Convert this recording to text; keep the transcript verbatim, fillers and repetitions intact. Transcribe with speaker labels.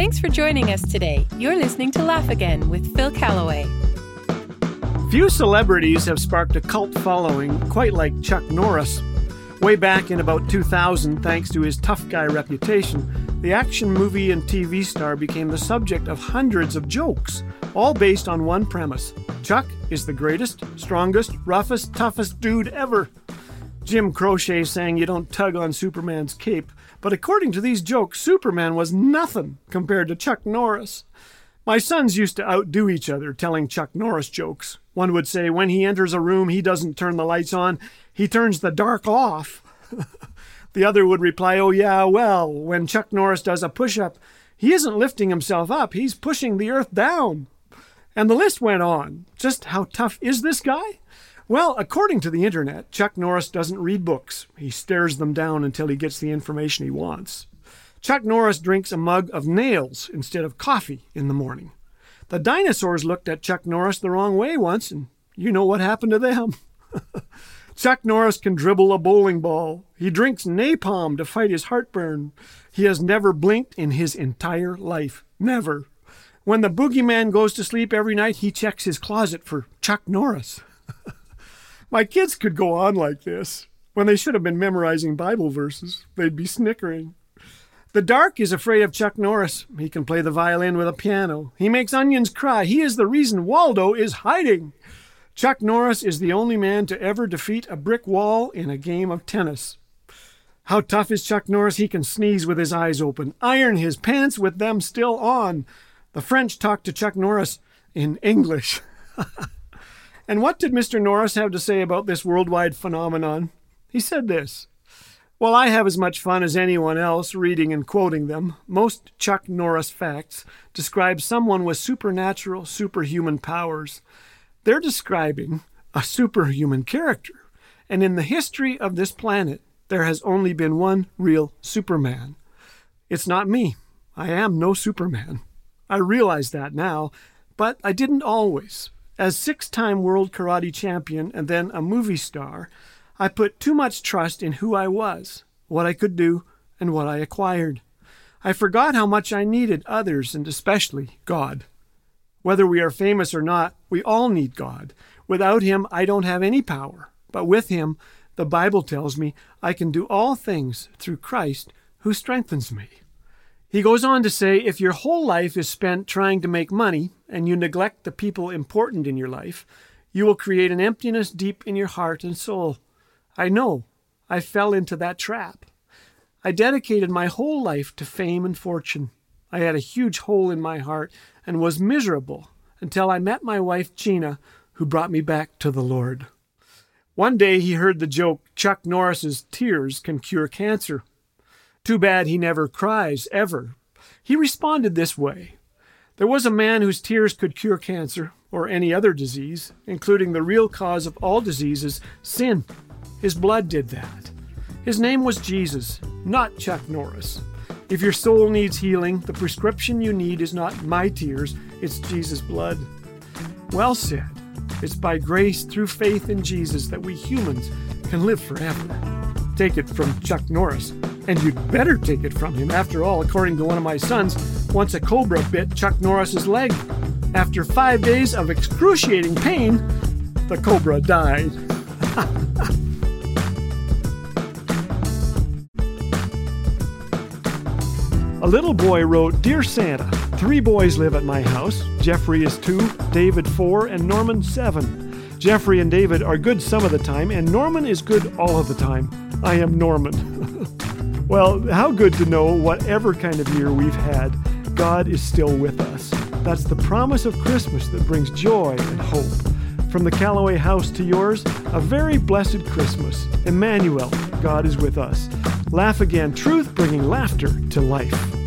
Speaker 1: Thanks for joining us today. You're listening to Laugh Again with Phil Callaway.
Speaker 2: Few celebrities have sparked a cult following quite like Chuck Norris. Way back in about two thousand, thanks to his tough guy reputation, the action movie and T V star became the subject of hundreds of jokes, all based on one premise. Chuck is the greatest, strongest, roughest, toughest dude ever. Jim Croce sang you don't tug on Superman's cape, but according to these jokes, Superman was nothing compared to Chuck Norris. My sons used to outdo each other telling Chuck Norris jokes. One would say when he enters a room, he doesn't turn the lights on, he turns the dark off. The other would reply, oh yeah, well, when Chuck Norris does a push-up, he isn't lifting himself up, he's pushing the earth down. And the list went on. Just how tough is this guy? Well, according to the internet, Chuck Norris doesn't read books. He stares them down until he gets the information he wants. Chuck Norris drinks a mug of nails instead of coffee in the morning. The dinosaurs looked at Chuck Norris the wrong way once, and you know what happened to them. Chuck Norris can dribble a bowling ball. He drinks napalm to fight his heartburn. He has never blinked in his entire life. Never. When the boogeyman goes to sleep every night, he checks his closet for Chuck Norris. My kids could go on like this. When they should have been memorizing Bible verses, they'd be snickering. The dark is afraid of Chuck Norris. He can play the violin with a piano. He makes onions cry. He is the reason Waldo is hiding. Chuck Norris is the only man to ever defeat a brick wall in a game of tennis. How tough is Chuck Norris? He can sneeze with his eyes open, iron his pants with them still on. The French talk to Chuck Norris in English. And what did Mister Norris have to say about this worldwide phenomenon? He said this. While I have as much fun as anyone else reading and quoting them, most Chuck Norris facts describe someone with supernatural, superhuman powers. They're describing a superhuman character. And in the history of this planet, there has only been one real Superman. It's not me. I am no Superman. I realize that now, but I didn't always. As six-time world karate champion and then a movie star, I put too much trust in who I was, what I could do, and what I acquired. I forgot how much I needed others and especially God. Whether we are famous or not, we all need God. Without Him, I don't have any power. But with Him, the Bible tells me I can do all things through Christ who strengthens me. He goes on to say, if your whole life is spent trying to make money and you neglect the people important in your life, you will create an emptiness deep in your heart and soul. I know. I fell into that trap. I dedicated my whole life to fame and fortune. I had a huge hole in my heart and was miserable until I met my wife, Gina, who brought me back to the Lord. One day he heard the joke, Chuck Norris's tears can cure cancer. Too bad he never cries, ever. He responded this way. There was a man whose tears could cure cancer or any other disease, including the real cause of all diseases, sin. His blood did that. His name was Jesus, not Chuck Norris. If your soul needs healing, the prescription you need is not my tears, it's Jesus' blood. Well said. It's by grace through faith in Jesus that we humans can live forever. Take it from Chuck Norris. And you'd better take it from him. After all, according to one of my sons, once a cobra bit Chuck Norris's leg. After five days of excruciating pain, the cobra died. A little boy wrote, Dear Santa, three boys live at my house. Jeffrey is two, David four, and Norman seven. Jeffrey and David are good some of the time, and Norman is good all of the time. I am Norman. Well, how good to know whatever kind of year we've had, God is still with us. That's the promise of Christmas that brings joy and hope. From the Callaway house to yours, a very blessed Christmas. Emmanuel, God is with us. Laugh Again, truth bringing laughter to life.